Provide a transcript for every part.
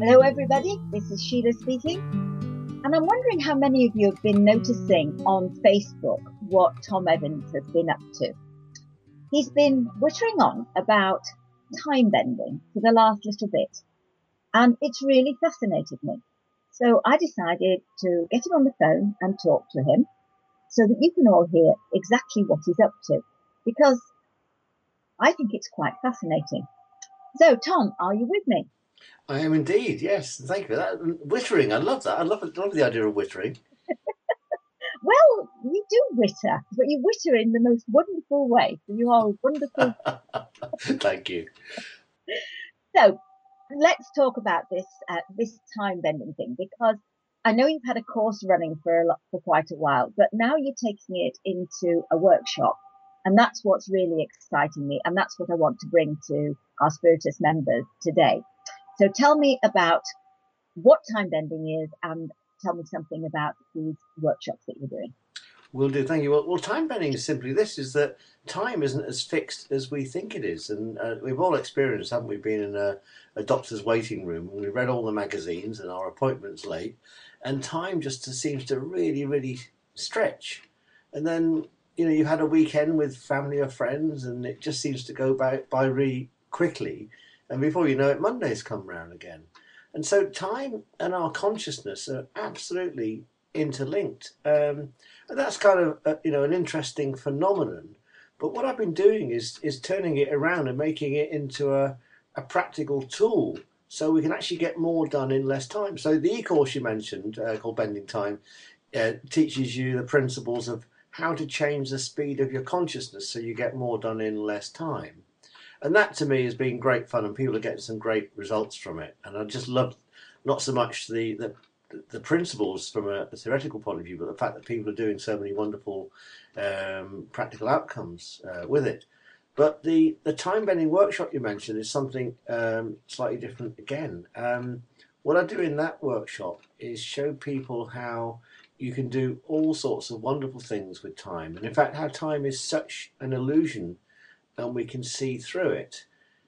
Hello, everybody. This is Sheila speaking. And I'm wondering how many of you have been noticing on Facebook what Tom Evans has been up to. He's been wittering on about time bending for the last little bit, and it's really fascinated me. So I decided to get him on the phone and talk to him so that you can all hear exactly what he's up to, because I think it's quite fascinating. So, Tom, are you with me? I am indeed, yes. Thank you for that. Wittering, I love that. I love the idea of wittering. Well, you do witter, but you witter in the most wonderful way. So you are wonderful. Thank you. So let's talk about this time bending thing, because I know you've had a course running for quite a while, but now you're taking it into a workshop, and that's what's really exciting me, and that's what I want to bring to our Spiritus members today. So tell me about what time bending is, and tell me something about these workshops that you're doing. Will do, thank you. Well, time bending is simply this, is that time isn't as fixed as we think it is. And we've all experienced, haven't we, been in a doctor's waiting room, and we've read all the magazines and our appointment's late, and time just seems to really, really stretch. And then, you've had a weekend with family or friends, and it just seems to go by really quickly. And before you know it, Monday's come round again. And so time and our consciousness are absolutely interlinked. And that's kind of an interesting phenomenon. But what I've been doing is turning it around and making it into a practical tool, so we can actually get more done in less time. So the e-course you mentioned, called Bending Time, teaches you the principles of how to change the speed of your consciousness so you get more done in less time. And that to me has been great fun, and people are getting some great results from it. And I just love not so much the principles from a theoretical point of view, but the fact that people are doing so many wonderful practical outcomes with it. But the time bending workshop you mentioned is something slightly different again. What I do in that workshop is show people how you can do all sorts of wonderful things with time, and in fact how time is such an illusion, and we can see through it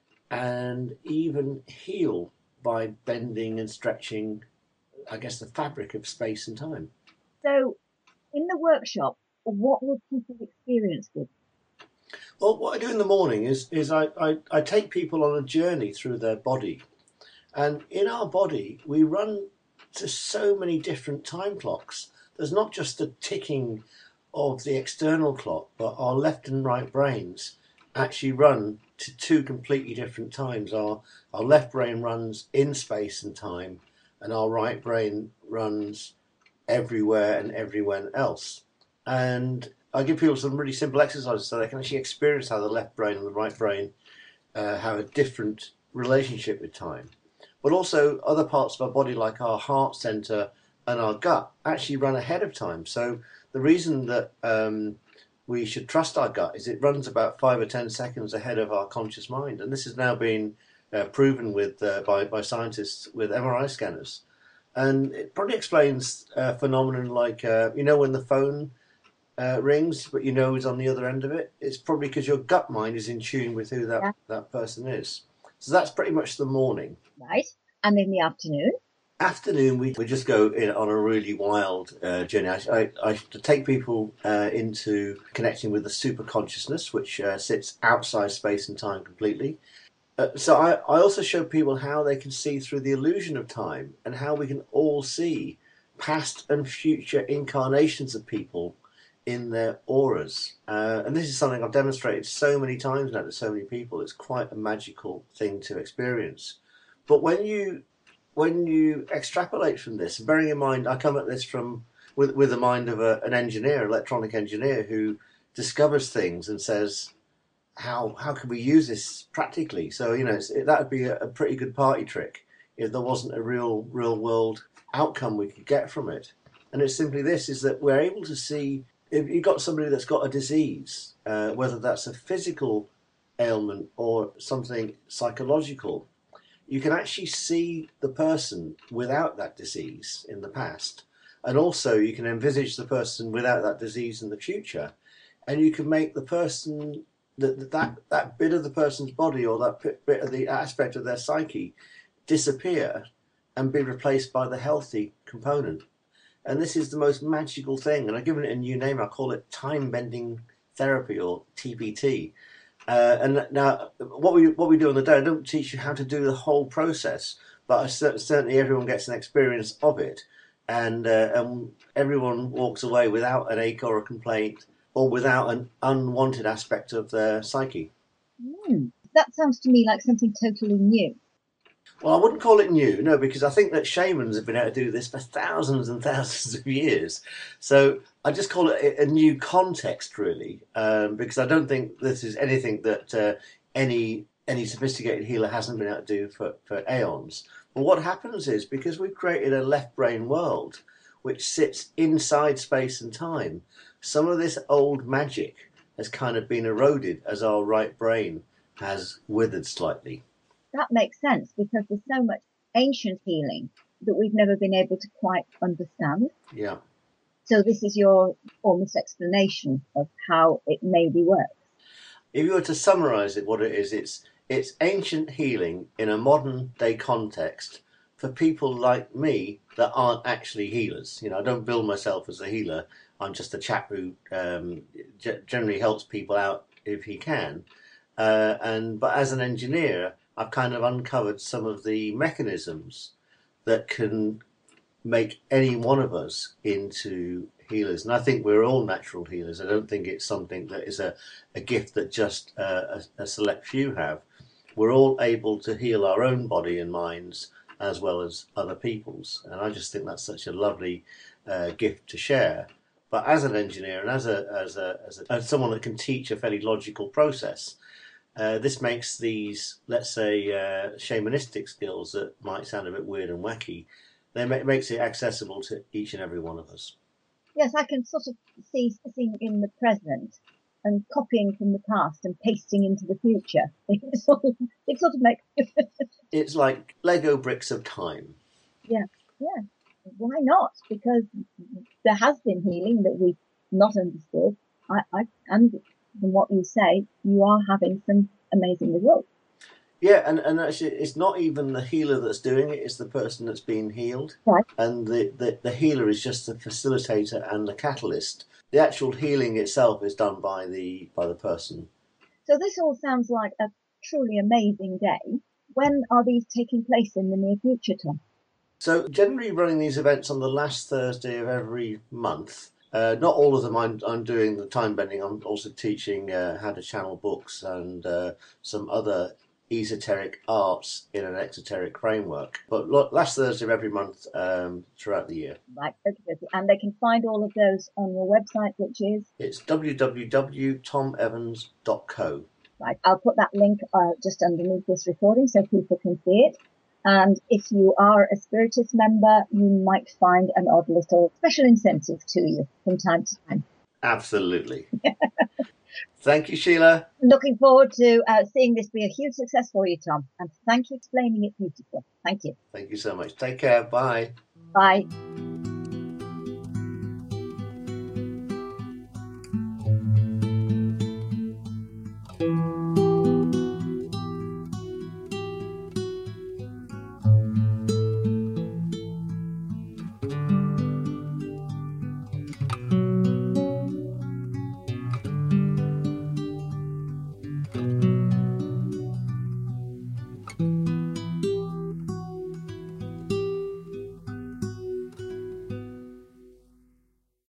and even heal by bending and stretching, I guess, the fabric of space and time. So in the workshop, what would people experience with? Well, what I do in the morning is I take people on a journey through their body. And in our body, we run to so many different time clocks. There's not just the ticking of the external clock, but our left and right brains actually run to two completely different times. Our left brain runs in space and time, and our right brain runs everywhere and everywhere else. And I give people some really simple exercises so they can actually experience how the left brain and the right brain have a different relationship with time. But also other parts of our body, like our heart center and our gut, actually run ahead of time. So the reason that we should trust our gut is it runs about 5 or 10 seconds ahead of our conscious mind. And this has now been proven by scientists with MRI scanners. And it probably explains a phenomenon like, when the phone rings, but you know who's on the other end of it. It's probably because your gut mind is in tune with who that person is. So that's pretty much the morning. Right. And in the afternoon? Afternoon, we just go on a really wild journey. I take people into connecting with the super consciousness, which sits outside space and time completely. So I also show people how they can see through the illusion of time, and how we can all see past and future incarnations of people in their auras. And this is something I've demonstrated so many times now to so many people. It's quite a magical thing to experience. But when you extrapolate from this, bearing in mind I come at this with the mind of an engineer, electronic engineer, who discovers things and says, how can we use this practically? So that would be a pretty good party trick if there wasn't a real world outcome we could get from it. And it's simply this, is that we're able to see if you've got somebody that's got a disease, whether that's a physical ailment or something psychological, you can actually see the person without that disease in the past, and also you can envisage the person without that disease in the future, and you can make the person that bit of the person's body, or that bit of the aspect of their psyche, disappear, and be replaced by the healthy component. And this is the most magical thing. And I've given it a new name. I call it time bending therapy, or TBT. And now, what we do on the day, I don't teach you how to do the whole process, but certainly everyone gets an experience of it, and everyone walks away without an ache or a complaint, or without an unwanted aspect of their psyche. That sounds to me like something totally new. Well, I wouldn't call it new, no, because I think that shamans have been able to do this for thousands and thousands of years. So I just call it a new context, really, because I don't think this is anything that any sophisticated healer hasn't been able to do for aeons. But what happens is, because we've created a left brain world which sits inside space and time, some of this old magic has kind of been eroded as our right brain has withered slightly. That makes sense, because there's so much ancient healing that we've never been able to quite understand. Yeah. So this is your almost explanation of how it maybe works. If you were to summarize it, what it is, it's ancient healing in a modern day context for people like me that aren't actually healers. I don't bill myself as a healer. I'm just a chap who generally helps people out if he can. But as an engineer, I've kind of uncovered some of the mechanisms that can make any one of us into healers. And I think we're all natural healers. I don't think it's something that is a gift that just a select few have. We're all able to heal our own body and minds as well as other people's. And I just think that's such a lovely gift to share. But as an engineer and as someone that can teach a fairly logical process, this makes these, let's say, shamanistic skills that might sound a bit weird and wacky, makes it accessible to each and every one of us. Yes, I can sort of see in the present and copying from the past and pasting into the future. It sort of makes... It's like Lego bricks of time. Yeah. Why not? Because there has been healing that we've not understood. And from what you say, you are having some amazing results. Yeah, and actually, it's not even the healer that's doing it; it's the person that's being healed. Right. And the healer is just the facilitator and the catalyst. The actual healing itself is done by the person. So this all sounds like a truly amazing day. When are these taking place in the near future, Tom? So generally running these events on the last Thursday of every month. Not all of them I'm doing the time bending. I'm also teaching how to channel books and some other esoteric arts in an exoteric framework. But last Thursday of every month throughout the year. Right, okay. And they can find all of those on your website, which is? It's www.tomevans.co. Right, I'll put that link just underneath this recording so people can see it. And if you are a Spiritus member, you might find an odd little special incentive to you from time to time. Absolutely. Thank you, Sheila. Looking forward to seeing this be a huge success for you, Tom. And thank you for explaining it beautifully. Thank you. Thank you so much. Take care. Bye. Bye.